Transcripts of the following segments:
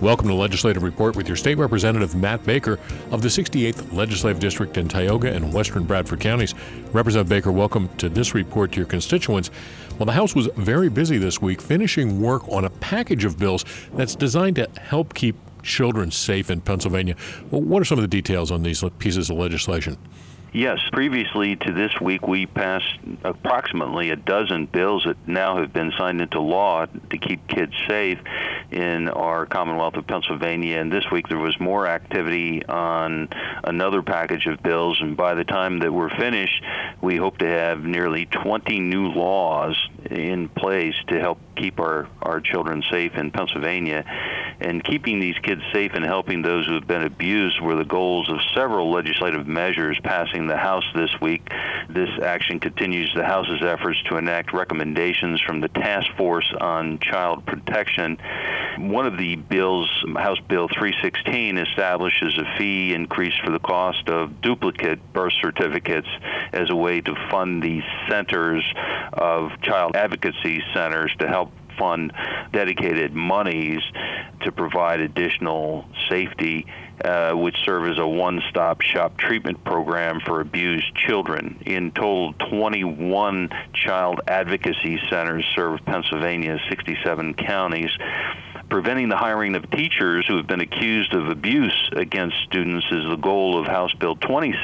Welcome to Legislative Report with your State Representative Matt Baker of the 68th Legislative District in Tioga and Western Bradford counties. Representative Baker, welcome to this report to your constituents. Well, the House was very busy this week finishing work on a package of bills that's designed to help keep children safe in Pennsylvania. Well, what are some of the details on these pieces of legislation? Yes, previously to this week, we passed approximately a dozen bills that now have been signed into law to keep kids safe in our Commonwealth of Pennsylvania. And this week there was more activity on another package of bills. And by the time that we're finished, we hope to have nearly 20 new laws in place to help keep our children safe in Pennsylvania. And keeping these kids safe and helping those who have been abused were the goals of several legislative measures passing the House this week. This action continues the House's efforts to enact recommendations from the Task Force on Child Protection. One of the bills, House Bill 316, establishes a fee increase for the cost of duplicate birth certificates as a way to fund the centers of child advocacy centers to help fund dedicated monies to provide additional safety, which serve as a one-stop shop treatment program for abused children. In total, 21 child advocacy centers serve Pennsylvania's 67 counties. Preventing the hiring of teachers who have been accused of abuse against students is the goal of House Bill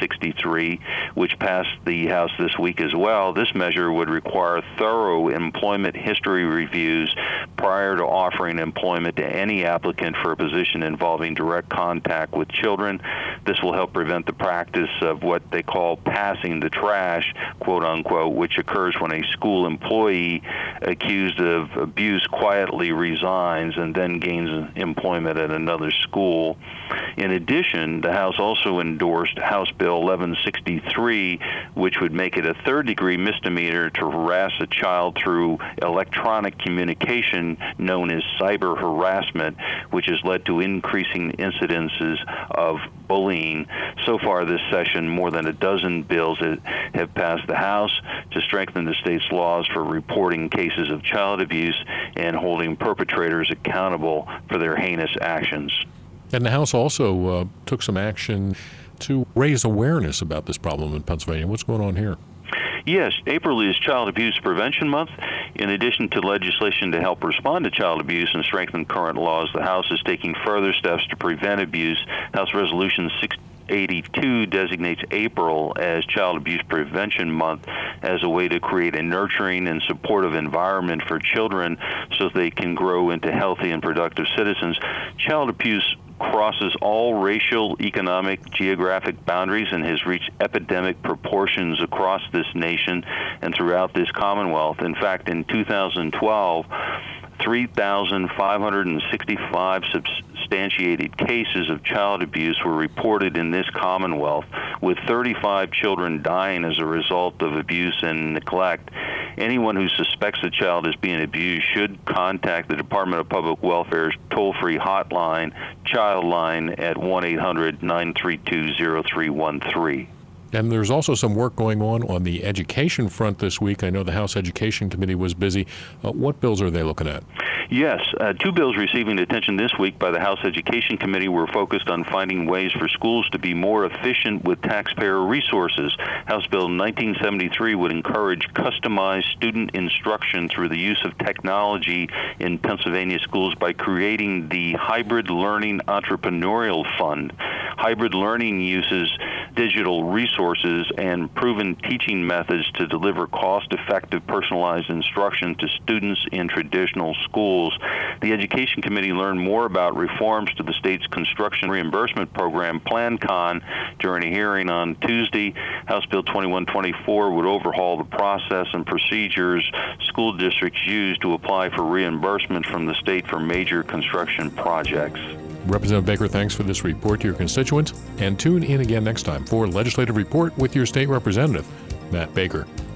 2063, which passed the House this week as well. This measure would require thorough employment history reviews prior to offering employment to any applicant for a position involving direct contact with children. This will help prevent the practice of what they call passing the trash, quote unquote, which occurs when a school employee accused of abuse quietly resigns and then gains employment at another school. In addition, the House also endorsed House Bill 1163, which would make it a third-degree misdemeanor to harass a child through electronic communication known as cyber harassment, which has led to increasing incidences of bullying. So far this session, more than a dozen bills have passed the House to strengthen the state's laws for reporting cases of child abuse and holding perpetrators accountable for their heinous actions. And the House also took some action to raise awareness about this problem in Pennsylvania. What's going on here? Yes, April is Child Abuse Prevention Month. In addition to legislation to help respond to child abuse and strengthen current laws, the House is taking further steps to prevent abuse. House Resolution 682 designates April as Child Abuse Prevention Month as a way to create a nurturing and supportive environment for children so they can grow into healthy and productive citizens. Child abuse crosses all racial, economic, geographic boundaries and has reached epidemic proportions across this nation and throughout this Commonwealth. In fact, in 2012, 3,565 substantiated cases of child abuse were reported in this Commonwealth, with 35 children dying as a result of abuse and neglect. Anyone who suspects a child is being abused should contact the Department of Public Welfare's toll-free hotline, Childline, at 1-800-932-0313. And there's also some work going on the education front this week. I know the House Education Committee was busy. What bills are they looking at? Yes, two bills receiving attention this week by the House Education Committee were focused on finding ways for schools to be more efficient with taxpayer resources. House Bill 1973 would encourage customized student instruction through the use of technology in Pennsylvania schools by creating the Hybrid Learning Entrepreneurial Fund. Hybrid learning uses digital resources and proven teaching methods to deliver cost-effective personalized instruction to students in traditional schools. The Education Committee learned more about reforms to the state's construction reimbursement program, PlanCon, during a hearing on Tuesday. House Bill 2124 would overhaul the process and procedures school districts use to apply for reimbursement from the state for major construction projects. Representative Baker, thanks for this report to your constituents, and tune in again next time for Legislative Report with your state representative, Matt Baker.